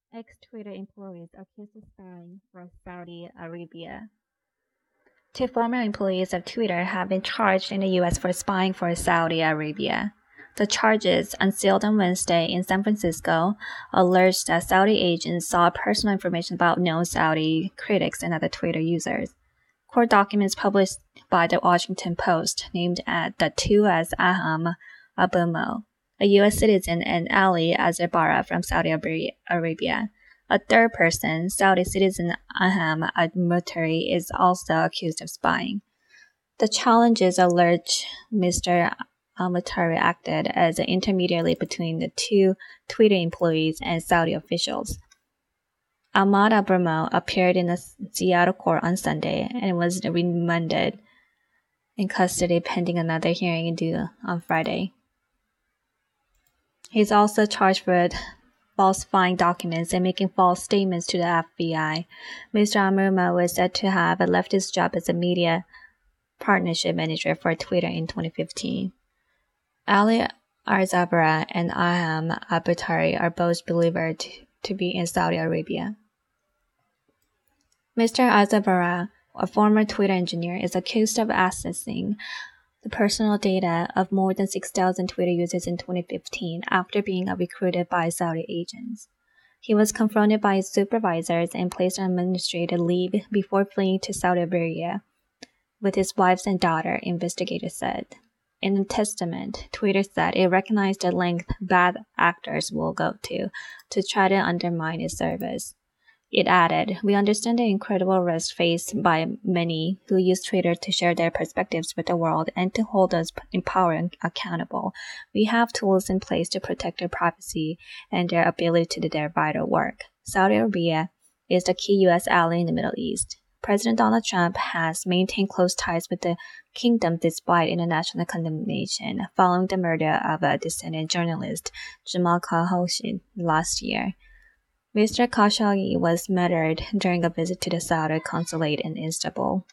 Ex-Twitter employees accused of spying for Saudi Arabia. Two former employees of Twitter have been charged in the U.S. for spying for Saudi Arabia. The charges, unsealed on Wednesday in San Francisco, alleged that Saudi agents saw personal information about known Saudi critics and other Twitter users. Court documents published by the Washington Post named the two as Aham Abumo, a U.S. citizen, and Ali Azarbara from Saudi Arabia. A third person, Saudi citizen Aham al-Mutari, is also accused of spying. The challenges allege Mr. al-Mutari acted as an intermediary between the two Twitter employees and Saudi officials. Ahmad Abramo appeared in a Seattle court on Sunday and was remanded in custody pending another hearing due on Friday. He's also charged with falsifying documents and making false statements to the FBI. Mr. Abramo was said to have left his job as a media partnership manager for Twitter in 2015. Ali Arzabara and Aham al-Mutari are both believed to be in Saudi Arabia. Mr. Arzabara, a former Twitter engineer, is accused of accessing the personal data of more than 6,000 Twitter users in 2015 after being recruited by Saudi agents. He was confronted by his supervisors and placed on administrative leave before fleeing to Saudi Arabia with his wife and daughter, investigators said. In a testament, Twitter said it recognized the length bad actors will go to try to undermine its service. It added, "We understand the incredible risk faced by many who use Twitter to share their perspectives with the world and to hold us in power accountable. We have tools in place to protect their privacy and their ability to do their vital work." Saudi Arabia is the key U.S. ally in the Middle East. President Donald Trump has maintained close ties with the kingdom despite international condemnation following the murder of a dissident journalist, Jamal Khashoggi, last year. Mr. Khashoggi was murdered during a visit to the Saudi consulate in Istanbul.